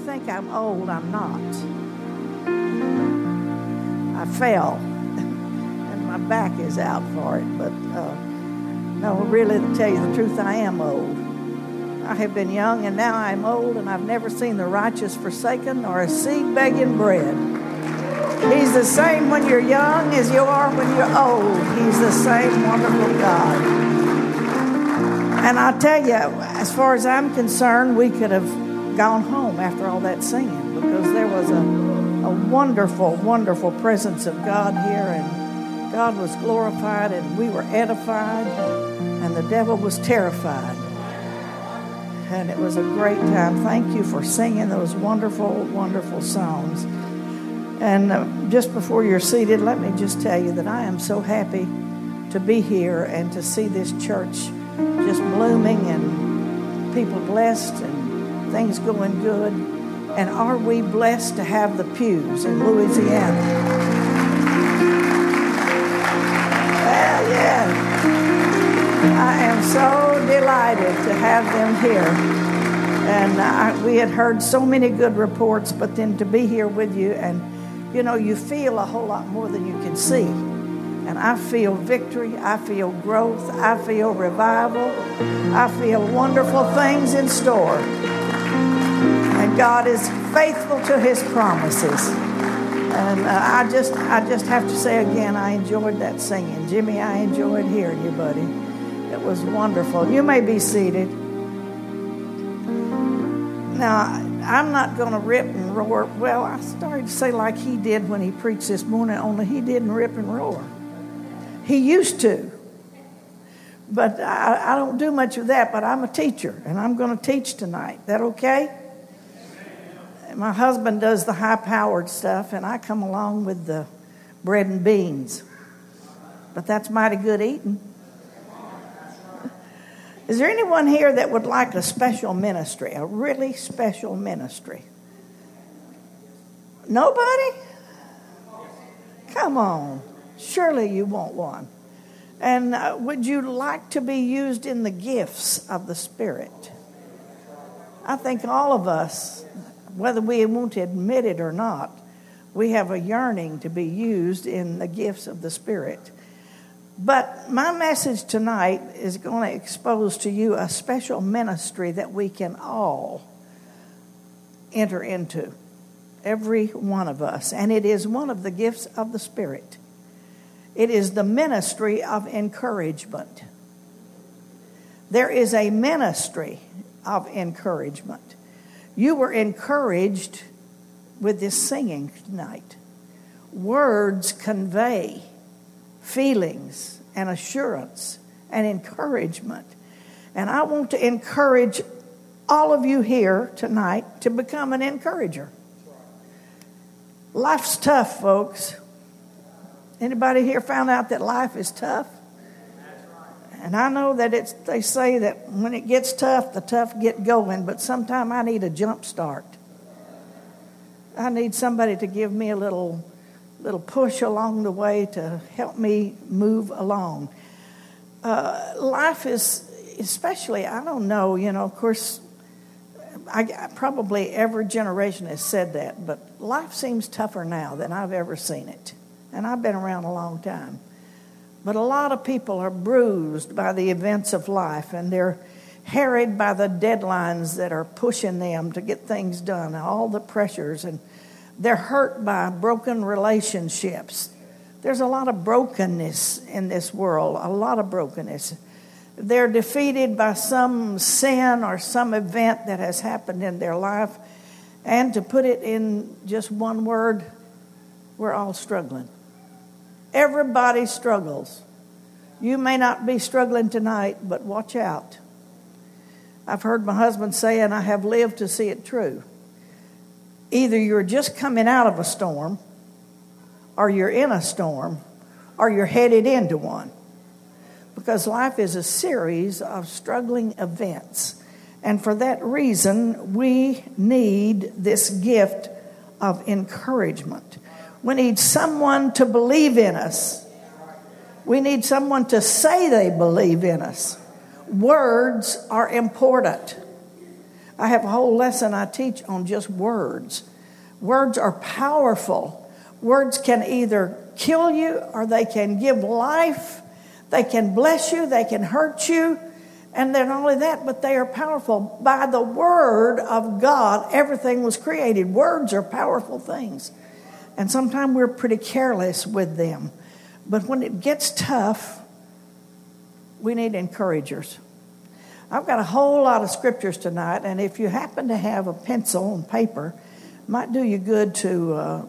think I'm old, I'm not. I fell, and my back is out for it. But no, really, to tell you the truth, I am old. I have been young, and now I'm old, and I've never seen the righteous forsaken or a seed begging bread. He's the same when you're young as you are when you're old. He's the same wonderful God. And I tell you, as far as I'm concerned, we could have gone home after all that singing, because there was a wonderful, wonderful presence of God here, and God was glorified, and we were edified, and the devil was terrified. And it was a great time. Thank you for singing those wonderful, wonderful songs. And just before you're seated, let me just tell you that I am so happy to be here and to see this church just blooming and people blessed and things going good. And are we blessed to have the pews in Louisiana? Well, yeah. I am so delighted to have them here. And we had heard so many good reports, but then to be here with you, and you know, you feel a whole lot more than you can see. And I feel victory, I feel growth, I feel revival, I feel wonderful things in store. And God is faithful to his promises. And I just have to say again, I enjoyed that singing. Jimmy, I enjoyed hearing you, buddy. It was wonderful. You may be seated. Now, I'm not going to rip and roar. Well, I started to say like he did when he preached this morning, only he didn't rip and roar. He used to. But I don't do much of that, but I'm a teacher, and I'm going to teach tonight. That okay? My husband does the high-powered stuff, and I come along with the bread and beans. But that's mighty good eating. Is there anyone here that would like a special ministry, a really special ministry? Nobody? Come on. Surely you want one. And would you like to be used in the gifts of the Spirit? I think all of us, whether we want to admit it or not, we have a yearning to be used in the gifts of the Spirit. But my message tonight is going to expose to you a special ministry that we can all enter into, every one of us. And it is one of the gifts of the Spirit. It is the ministry of encouragement. There is a ministry of encouragement. You were encouraged with this singing tonight. Words convey feelings and assurance and encouragement. And I want to encourage all of you here tonight to become an encourager. Life's tough, folks. Anybody here found out that life is tough? And I know that they say that when it gets tough, the tough get going, but sometimes I need a jump start. I need somebody to give me a little push along the way to help me move along. Life is, especially, I don't know, of course, probably every generation has said that, but life seems tougher now than I've ever seen it. And I've been around a long time. But a lot of people are bruised by the events of life, and they're harried by the deadlines that are pushing them to get things done, all the pressures, and they're hurt by broken relationships. There's a lot of brokenness in this world, a lot of brokenness. They're defeated by some sin or some event that has happened in their life. And to put it in just one word, we're all struggling. Everybody struggles. You may not be struggling tonight, but watch out. I've heard my husband say, and I have lived to see it true. Either you're just coming out of a storm, or you're in a storm, or you're headed into one. Because life is a series of struggling events. And for that reason, we need this gift of encouragement. We need someone to believe in us. We need someone to say they believe in us. Words are important. I have a whole lesson I teach on just words. Words are powerful. Words can either kill you or they can give life. They can bless you. They can hurt you. And not only that, but they are powerful. By the word of God, everything was created. Words are powerful things. And sometimes we're pretty careless with them. But when it gets tough, we need encouragers. I've got a whole lot of scriptures tonight, and if you happen to have a pencil and paper, it might do you good to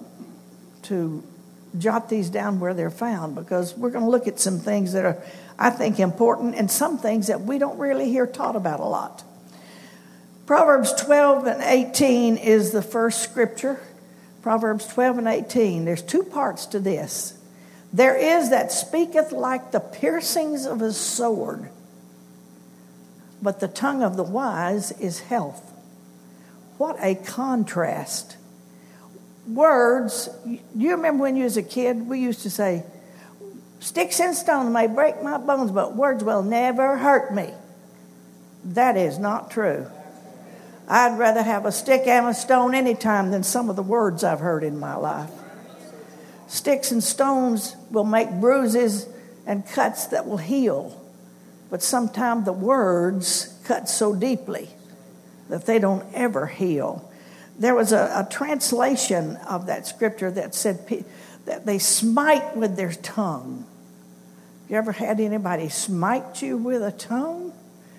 jot these down where they're found, because we're going to look at some things that are, I think, important, and some things that we don't really hear taught about a lot. Proverbs 12 and 18 is the first scripture. Proverbs 12 and 18. There's two parts to this. There is that speaketh like the piercings of a sword, but the tongue of the wise is health. What a contrast. Words, you remember when you was a kid, we used to say, sticks and stones may break my bones, but words will never hurt me. That is not true. I'd rather have a stick and a stone any time than some of the words I've heard in my life. Sticks and stones will make bruises and cuts that will heal. But sometimes the words cut so deeply that they don't ever heal. There was a translation of that scripture that said that they smite with their tongue. You ever had anybody smite you with a tongue?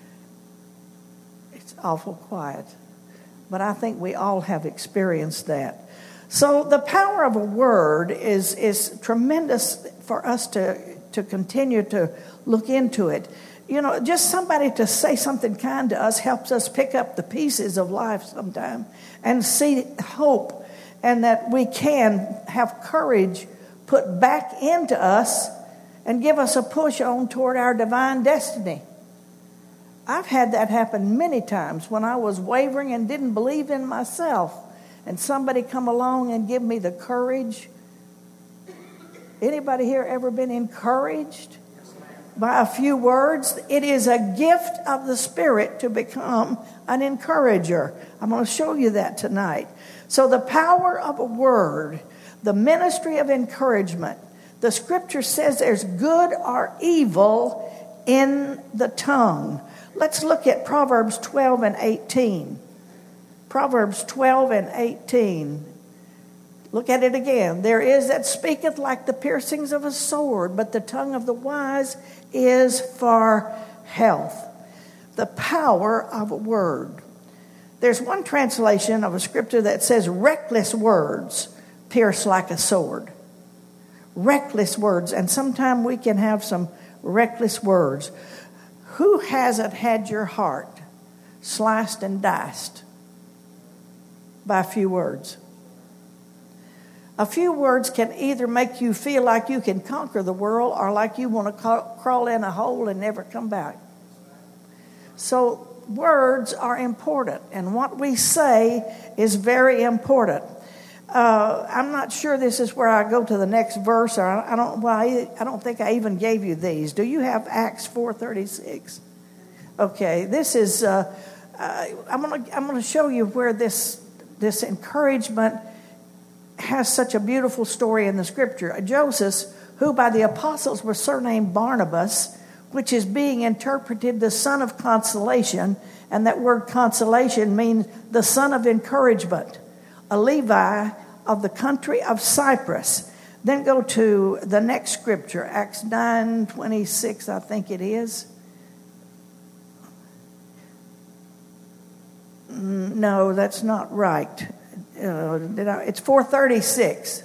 It's awful quiet. But I think we all have experienced that. So the power of a word is tremendous for us to continue to look into it. You know, just somebody to say something kind to us helps us pick up the pieces of life sometime and see hope, and that we can have courage put back into us and give us a push on toward our divine destiny. I've had that happen many times when I was wavering and didn't believe in myself, and somebody come along and give me the courage. Anybody here ever been encouraged by a few words? It is a gift of the Spirit to become an encourager. I'm going to show you that tonight. So the power of a word, the ministry of encouragement. The scripture says there's good or evil in the tongue. Let's look at Proverbs 12 and 18. Proverbs 12 and 18. Look at it again. There is that speaketh like the piercings of a sword, but the tongue of the wise is for health. The power of a word. There's one translation of a scripture that says reckless words pierce like a sword. Reckless words. And sometimes we can have some reckless words. Who hasn't had your heart sliced and diced by a few words? A few words can either make you feel like you can conquer the world or like you want to crawl in a hole and never come back. So words are important, and what we say is very important. I'm not sure this is where I go to the next verse, or I don't think I even gave you these. Do you have Acts 4:36? Okay, this is. I'm going to show you where this encouragement has such a beautiful story in the scripture. Joseph, who by the apostles was surnamed Barnabas, which is being interpreted the son of consolation, and that word consolation means the son of encouragement, a Levi of the country of Cyprus. Then go to the next scripture, Acts 9:26, I think it is. No, that's not right. It's 4:36.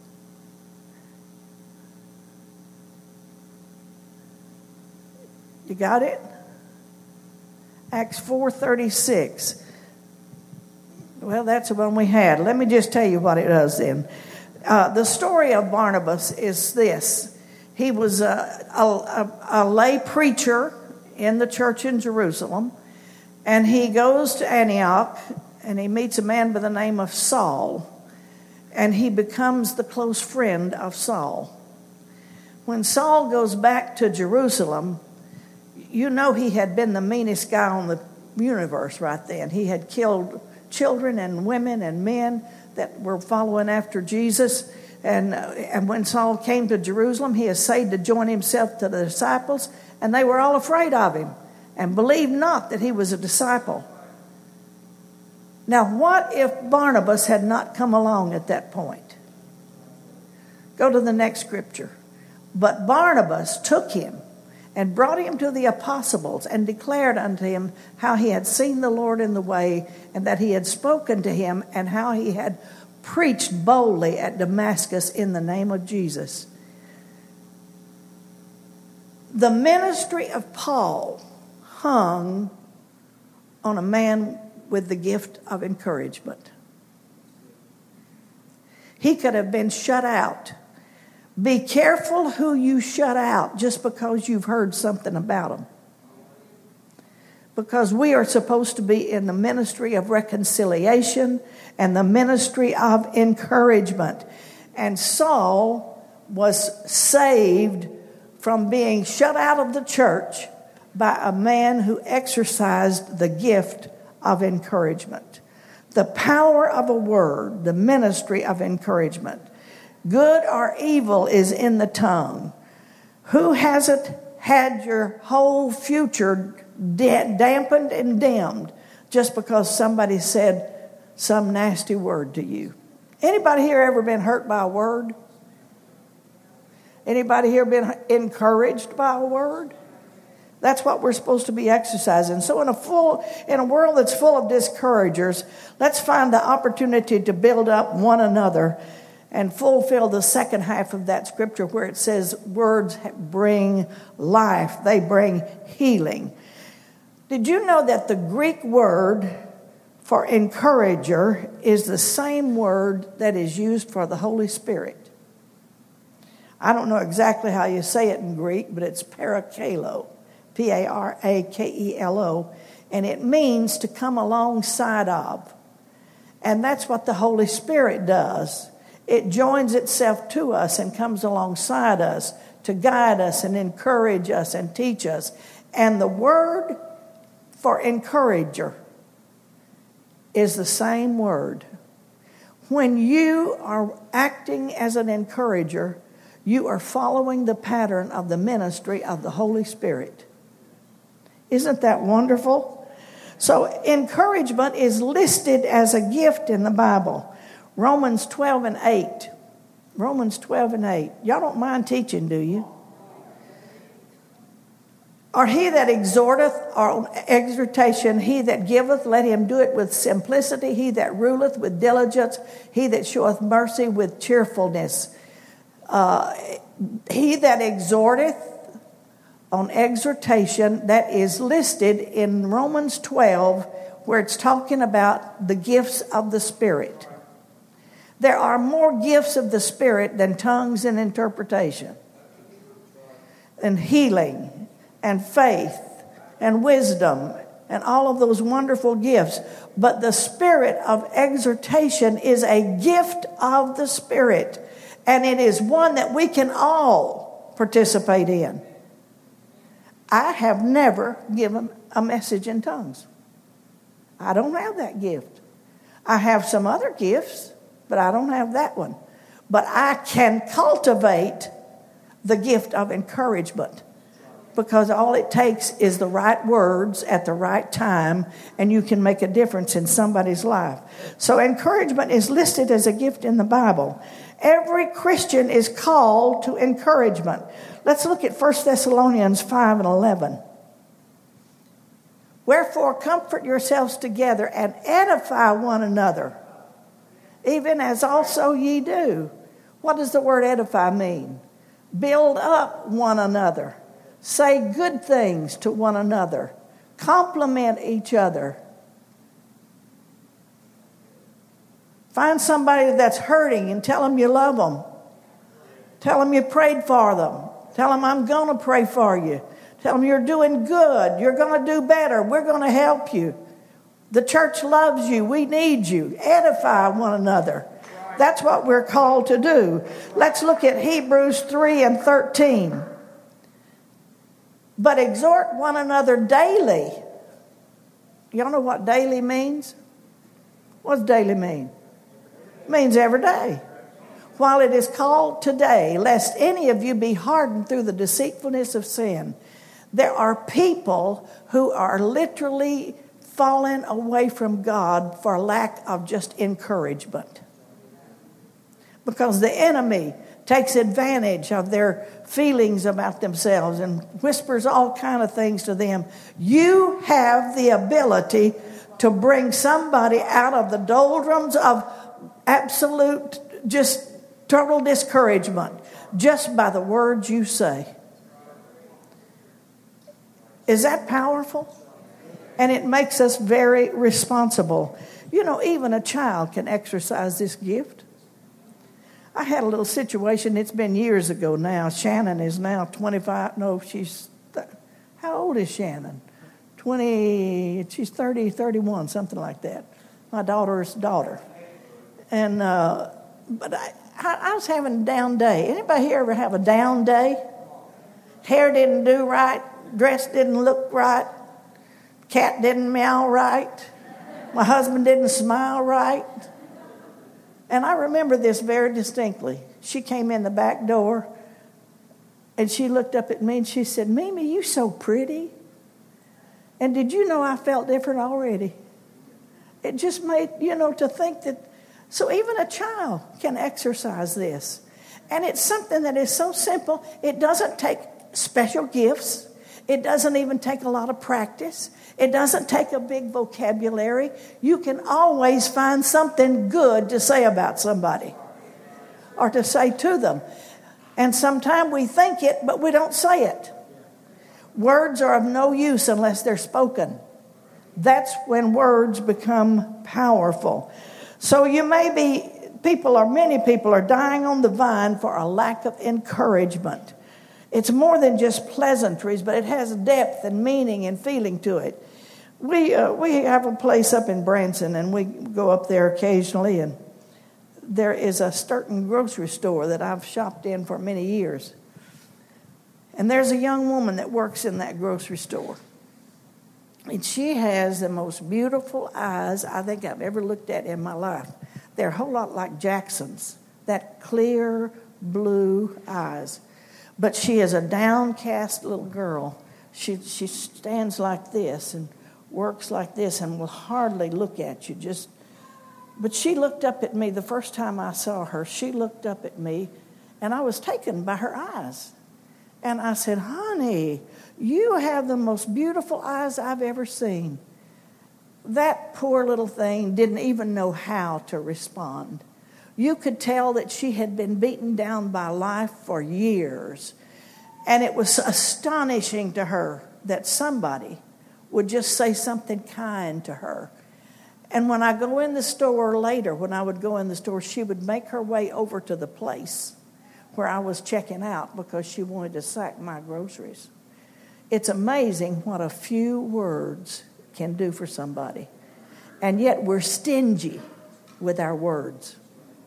You got it? Acts 4:36. Well, that's the one we had. Let me just tell you what it does then. The story of Barnabas is this. He was a lay preacher in the church in Jerusalem, and he goes to Antioch, and he meets a man by the name of Saul, and he becomes the close friend of Saul. When Saul goes back to Jerusalem, you know he had been the meanest guy on universe right then. He had killed children and women and men that were following after Jesus. And when Saul came to Jerusalem, he essayed to join himself to the disciples, and they were all afraid of him and believed not that he was a disciple. Now, what if Barnabas had not come along at that point? Go to the next scripture. But Barnabas took him and brought him to the apostles and declared unto him how he had seen the Lord in the way, and that he had spoken to him, and how he had preached boldly at Damascus in the name of Jesus. The ministry of Paul hung on a man with the gift of encouragement. He could have been shut out. Be careful who you shut out just because you've heard something about them. Because we are supposed to be in the ministry of reconciliation and the ministry of encouragement. And Saul was saved from being shut out of the church by a man who exercised the gift of encouragement. The power of a word, the ministry of encouragement. Good or evil is in the tongue. Who hasn't had your whole future dampened and dimmed just because somebody said some nasty word to you? Anybody here ever been hurt by a word? Anybody here been encouraged by a word? That's what we're supposed to be exercising. So in a world that's full of discouragers, let's find the opportunity to build up one another and fulfill the second half of that scripture where it says words bring life. They bring healing. Did you know that the Greek word for encourager is the same word that is used for the Holy Spirit? I don't know exactly how you say it in Greek, but it's parakelo, Parakelo, and it means to come alongside of. And that's what the Holy Spirit does. It joins itself to us and comes alongside us to guide us and encourage us and teach us. And the word for encourager is the same word. When you are acting as an encourager, you are following the pattern of the ministry of the Holy Spirit. Isn't that wonderful? So encouragement is listed as a gift in the Bible. Romans 12 and 8. Romans 12 and 8. Y'all don't mind teaching, do you? Or he that exhorteth, or exhortation, he that giveth, let him do it with simplicity. He that ruleth with diligence, he that showeth mercy with cheerfulness. He that exhorteth, on exhortation, that is listed in Romans 12, where it's talking about the gifts of the Spirit. There are more gifts of the Spirit than tongues and interpretation, and healing, and faith, and wisdom, and all of those wonderful gifts. But the spirit of exhortation is a gift of the Spirit, and it is one that we can all participate in. I have never given a message in tongues. I don't have that gift. I have some other gifts, but I don't have that one. But I can cultivate the gift of encouragement, because all it takes is the right words at the right time, and you can make a difference in somebody's life. So encouragement is listed as a gift in the Bible. Every Christian is called to encouragement. Let's look at 1 Thessalonians 5 and 11. Wherefore comfort yourselves together and edify one another, even as also ye do. What does the word edify mean? Build up one another. Say good things to one another. Compliment each other. Find somebody that's hurting and tell them you love them. Tell them you prayed for them. Tell them I'm going to pray for you. Tell them you're doing good. You're going to do better. We're going to help you. The church loves you. We need you. Edify one another. That's what we're called to do. Let's look at Hebrews 3 and 13. But exhort one another daily. Y'all know what daily means? What does daily mean? It means every day. While it is called today, lest any of you be hardened through the deceitfulness of sin, there are people who are literally falling away from God for lack of just encouragement. Because the enemy takes advantage of their feelings about themselves and whispers all kind of things to them. You have the ability to bring somebody out of the doldrums of absolute, just total discouragement just by the words you say. Is that powerful? And it makes us very responsible. You know, even a child can exercise this gift. I had a little situation, it's been years ago now. Shannon is now 25. No, how old is Shannon? 20, she's 30, 31, something like that. My daughter's daughter. And, but I was having a down day. Anybody here ever have a down day? Hair didn't do right, dress didn't look right, cat didn't meow right, my husband didn't smile right. And I remember this very distinctly. She came in the back door and she looked up at me and she said, Mimi, you so pretty. And did you know I felt different already? It just made, to think that, so even a child can exercise this. And it's something that is so simple. It doesn't take special gifts. It doesn't even take a lot of practice. It doesn't take a big vocabulary. You can always find something good to say about somebody or to say to them. And sometimes we think it, but we don't say it. Words are of no use unless they're spoken. That's when words become powerful. So many people are dying on the vine for a lack of encouragement. It's more than just pleasantries, but it has depth and meaning and feeling to it. We have a place up in Branson, and we go up there occasionally, and there is a certain grocery store that I've shopped in for many years. And there's a young woman that works in that grocery store. And she has the most beautiful eyes I think I've ever looked at in my life. They're a whole lot like Jackson's, that clear blue eyes. But she is a downcast little girl. She stands like this and works like this and will hardly look at you. But she looked up at me the first time I saw her. She looked up at me, and I was taken by her eyes. And I said, honey, you have the most beautiful eyes I've ever seen. That poor little thing didn't even know how to respond. You could tell that she had been beaten down by life for years. And it was astonishing to her that somebody would just say something kind to her. And when I go in the store later, when I would go in the store, she would make her way over to the place where I was checking out because she wanted to sack my groceries. It's amazing what a few words can do for somebody. And yet we're stingy with our words,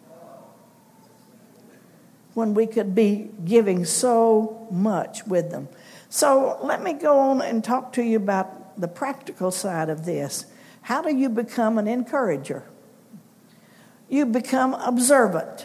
when we could be giving so much with them. So let me go on and talk to you about the practical side of this. How do you become an encourager? You become observant.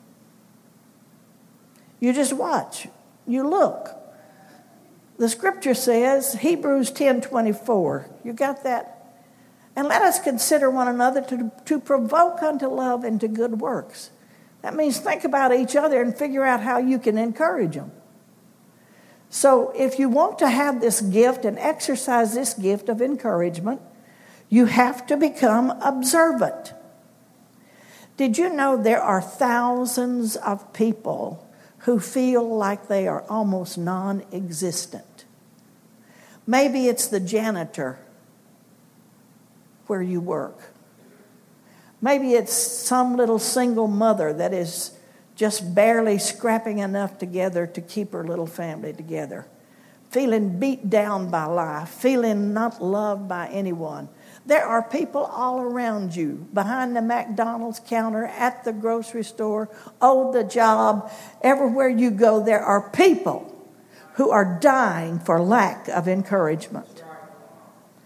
You just watch. You look. The scripture says, Hebrews 10:24. You got that? And let us consider one another to provoke unto love and to good works. That means think about each other and figure out how you can encourage them. So if you want to have this gift and exercise this gift of encouragement, you have to become observant. Did you know there are thousands of people who feel like they are almost non-existent? Maybe it's the janitor where you work. Maybe it's some little single mother that is just barely scrapping enough together to keep her little family together, feeling beat down by life, feeling not loved by anyone. There are people all around you, behind the McDonald's counter, at the grocery store, on the job, everywhere you go, there are people who are dying for lack of encouragement.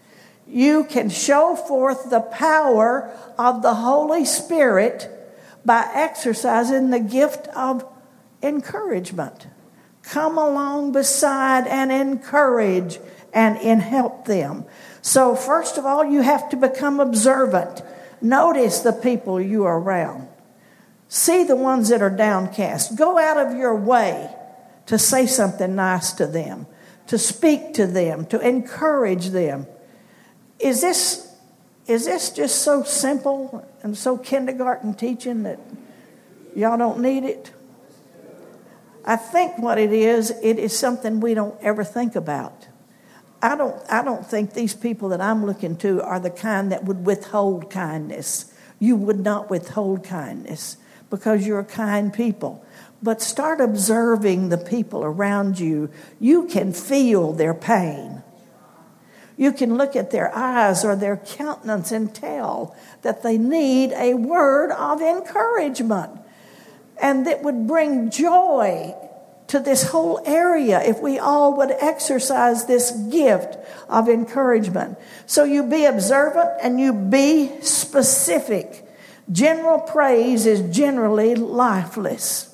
You can show forth the power of the Holy Spirit by exercising the gift of encouragement. Come along beside and encourage and help them. So first of all, you have to become observant. Notice the people you are around. See the ones that are downcast. Go out of your way to say something nice to them, to speak to them, to encourage them. Is this just so simple and so kindergarten teaching that y'all don't need it? I think what it is something we don't ever think about. I don't think these people that I'm looking to are the kind that would withhold kindness. You would not withhold kindness because you're kind people. But start observing the people around you. You can feel their pain. You can look at their eyes or their countenance and tell that they need a word of encouragement. And that would bring joy to this whole area if we all would exercise this gift of encouragement. So you be observant and you be specific. General praise is generally lifeless.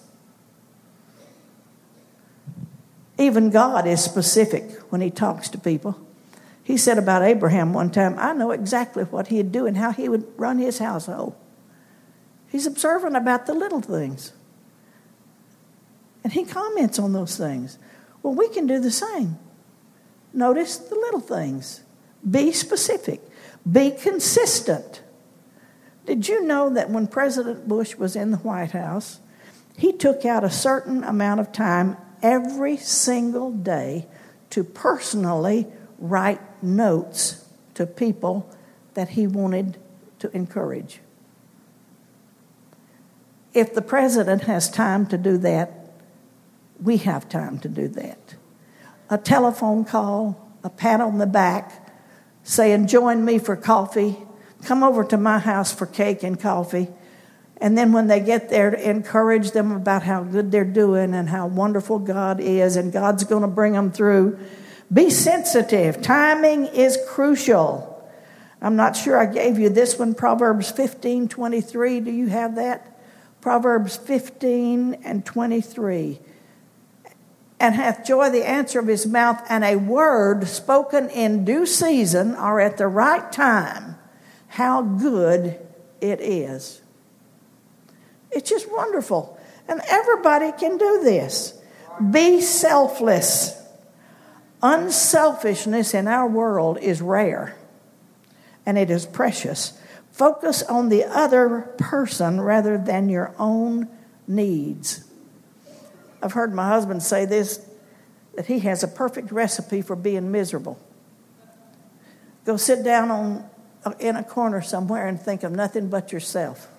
Even God is specific when he talks to people. He said about Abraham one time, I know exactly what he'd do and how he would run his household. He's observant about the little things. And he comments on those things. Well, we can do the same. Notice the little things. Be specific. Be consistent. Did you know that when President Bush was in the White House, he took out a certain amount of time every single day to personally write notes to people that he wanted to encourage? If the president has time to do that, we have time to do that. A telephone call, a pat on the back, saying, join me for coffee, come over to my house for cake and coffee. And then when they get there, to encourage them about how good they're doing and how wonderful God is and God's going to bring them through. Be sensitive. Timing is crucial. I'm not sure I gave you this one, Proverbs 15:23. Do you have that? Proverbs 15:23. And hath joy the answer of his mouth, and a word spoken in due season or at the right time. How good it is. It's just wonderful. And everybody can do this. Be selfless. Unselfishness in our world is rare. And it is precious. Focus on the other person rather than your own needs. I've heard my husband say this, that he has a perfect recipe for being miserable. Go sit down in a corner somewhere and think of nothing but yourself.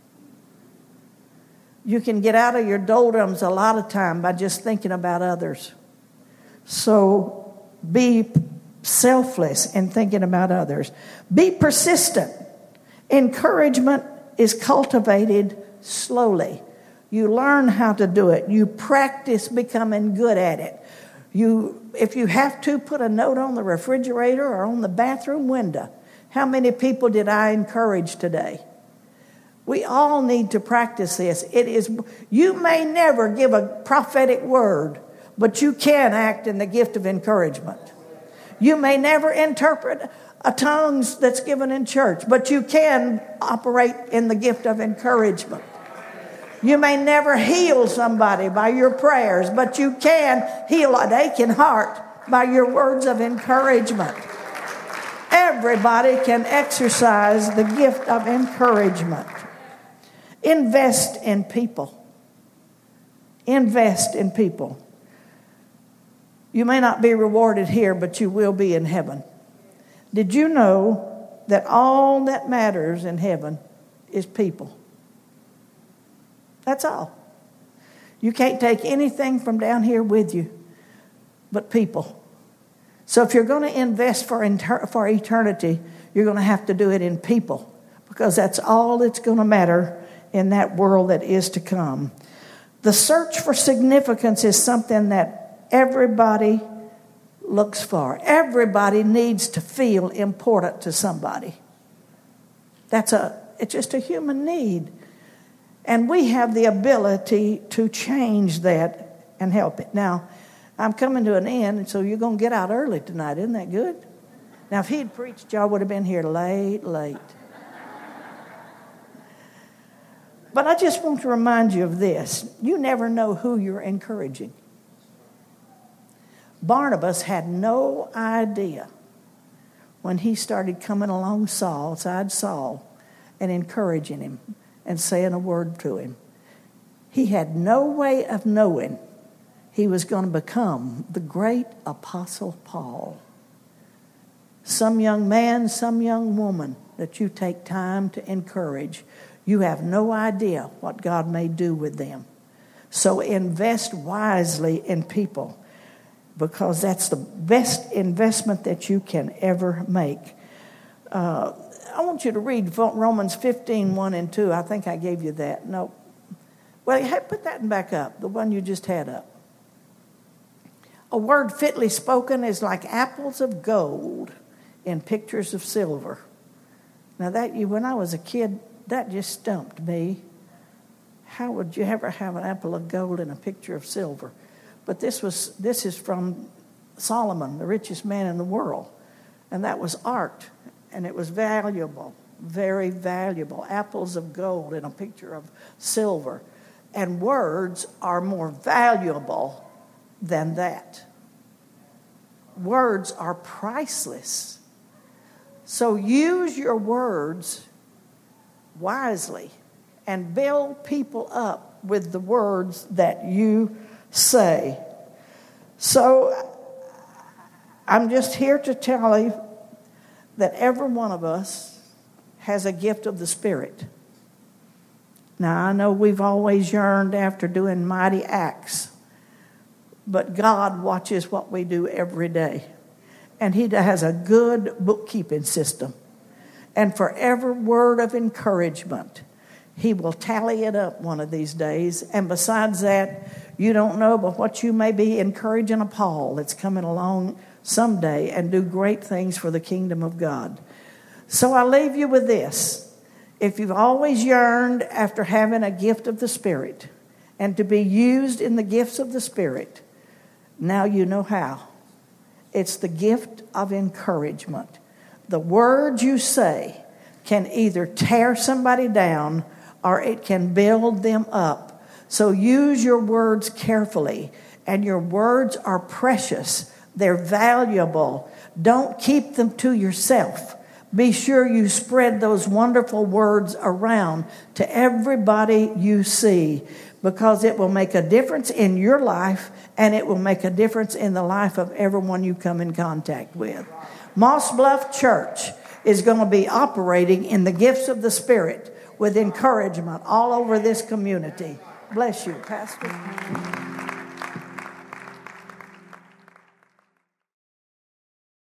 You can get out of your doldrums a lot of time by just thinking about others. So be selfless in thinking about others. Be persistent. Encouragement is cultivated slowly. You learn how to do it. You practice becoming good at it. If you have to, put a note on the refrigerator or on the bathroom window. How many people did I encourage today? We all need to practice this. You may never give a prophetic word, but you can act in the gift of encouragement. You may never interpret a tongues that's given in church, but you can operate in the gift of encouragement. You may never heal somebody by your prayers, but you can heal an aching heart by your words of encouragement. Everybody can exercise the gift of encouragement. Invest in people. Invest in people. You may not be rewarded here, but you will be in heaven. Did you know that all that matters in heaven is people? That's all. You can't take anything from down here with you but people. So if you're going to invest for eternity, you're going to have to do it in people, because that's all that's going to matter in that world that is to come. The search for significance is something that everybody looks for. Everybody needs to feel important to somebody. It's just a human need. And we have the ability to change that and help it. Now, I'm coming to an end, and so you're going to get out early tonight. Isn't that good? Now, if he'd preached, y'all would have been here late. But I just want to remind you of this. You never know who you're encouraging. Barnabas had no idea when he started coming alongside Saul and encouraging him and saying a word to him. He had no way of knowing he was going to become the great Apostle Paul. Some young man, some young woman that you take time to encourage, you have no idea what God may do with them. So invest wisely in people, because that's the best investment that you can ever make. I want you to read Romans 15, 1 and 2. I think I gave you that. No. Well, put that back up, the one you just had up. A word fitly spoken is like apples of gold in pictures of silver. Now, when I was a kid, that just stumped me. How would you ever have an apple of gold in a picture of silver? But this is from Solomon, the richest man in the world. And that was art. And it was valuable, very valuable. Apples of gold in a picture of silver. And words are more valuable than that. Words are priceless. So use your words wisely and build people up with the words that you say. So I'm just here to tell you that every one of us has a gift of the Spirit. Now, I know we've always yearned after doing mighty acts, but God watches what we do every day. And He has a good bookkeeping system. And for every word of encouragement, He will tally it up one of these days. And besides that, you don't know but what you may be encouraging a Paul that's coming along someday and do great things for the kingdom of God. So I leave you with this. If you've always yearned after having a gift of the Spirit and to be used in the gifts of the Spirit, now you know how. It's the gift of encouragement. The words you say can either tear somebody down or it can build them up. So use your words carefully. And your words are precious. They're valuable. Don't keep them to yourself. Be sure you spread those wonderful words around to everybody you see, because it will make a difference in your life and it will make a difference in the life of everyone you come in contact with. Moss Bluff Church is going to be operating in the gifts of the Spirit with encouragement all over this community. Bless you, Pastor.